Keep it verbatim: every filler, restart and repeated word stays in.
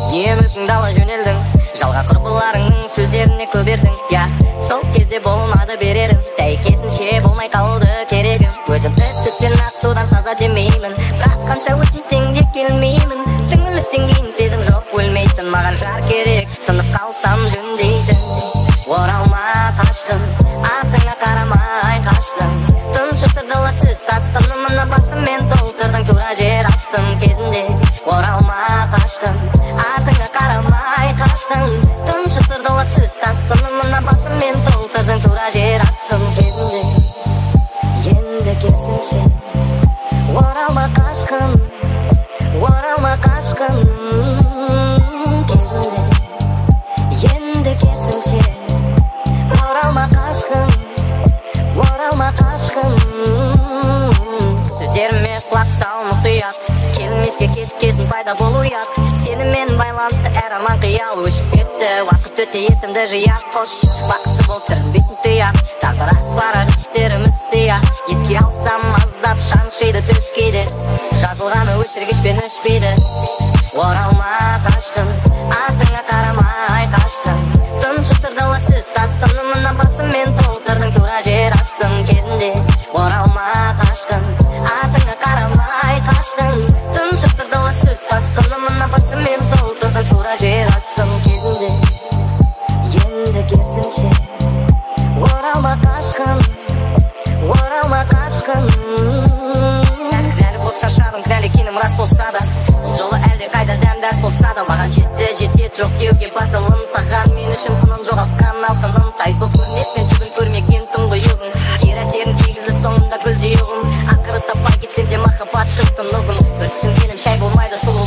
Емілдің дала жөнелдің, жалға құрбыларыңның сөздеріне көбердің. Я, сол кезде болмады берерім, сәйкесінше болмай қалды керегім. Өзімді сүттен ақ судан таза демеймін, бірақ қанша өтінсең де келмеймін. Түңілістен кейін сезім жоқ өлмейтін, маған жар керек, сынып қалсам жөндейтін. Оралма қашқын, артыңа қарамай қаштың. Тұншықтырдыла сөз тасқын, мына басыммен толтырдың тура жер астын кезінде. Оралма қашқын, артыңа қарамай қаштың. Тұншықтырдыла сөз тасқын, мына басыммен толтырдың тура жер астын кезінде. Енді керсінше оралма қашқын, оралма қашқын кезінде. Енді керсінше оралма қашқын, оралма қашқын. Сөздеріме құлақ сал мұқият, келмеске кеткесін пайда болу ұят. Сенімен байланысты әр арман қиял өшіп кетті. Уақыт өте есімді жияқ, қош бақытты бол сүрінбейтін тұяқ. Тағдыр ақпарат істеріміз сияқ, еске алсам аздап шаншиды түс кейде. Жазылғаны өшіргішпен өшпейді. Оралма қашқын, артыңа қарамай қаштың. Тұншықтырдыла сөз тасқын, мына басыммен толтырдың тура жер астын кезінде. Оралма қашқын, артыңа қарамай қаштың. Тұншықтырдыла сөз тасқын, мына басыммен толтырдың тура жер астын кезінде. Енді керсінше оралма қашқын, оралма қашқын. Кінәлі боп шаршадым, кінәлі екенім рас болса да, бұл жолы әлде қайда дәмдас болса да, маған жетті жетет жоқ деуге батылым. Саған мен үшін құнын жоғалтқан алтыным, тайыз боп көрнет мен түбін көрмеген тұңғиығың. Кері әсерін тигізді соңында гүлдей ұғым. Ақыры таппай кетсем де махаббат шықтың ұғын. Бір түсінгенім шай болмайды сұлу